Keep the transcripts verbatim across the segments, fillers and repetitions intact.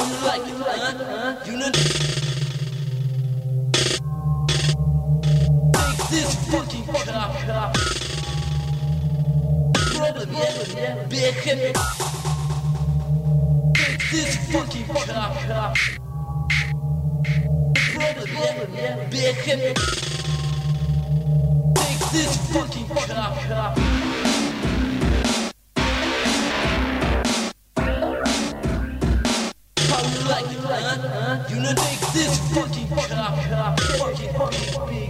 you like it, huh? You know. Take this fucking cop. Problem, yeah, big hit. Take this fucking cop. Problem, yeah, big hit. Take this fucking cop. You know, take this fucking cop, fucking fucking big.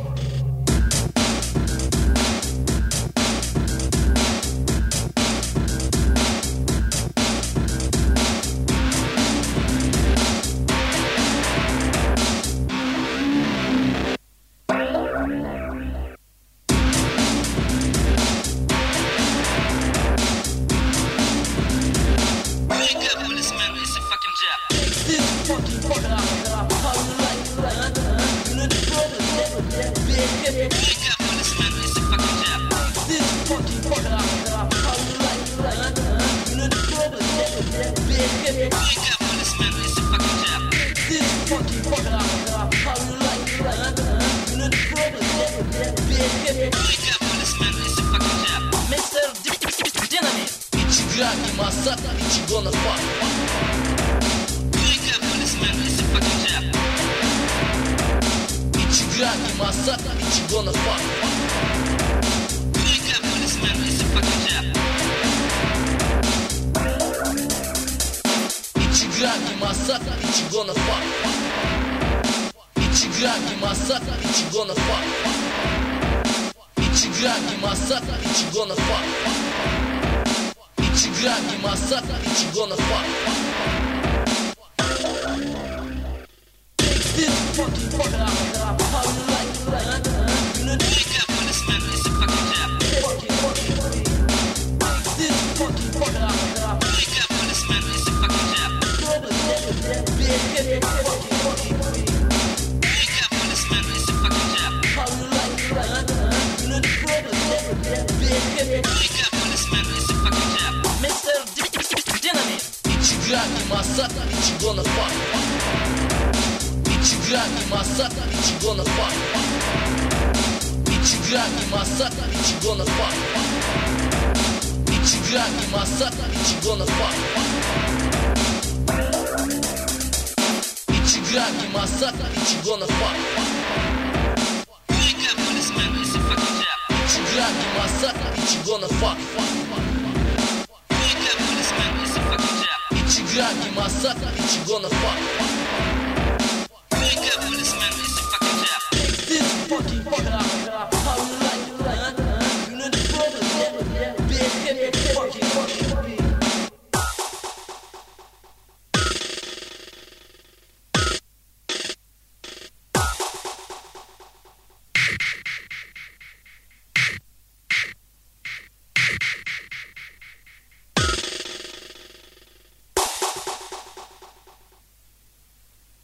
Masaka, Ichigo na fuck.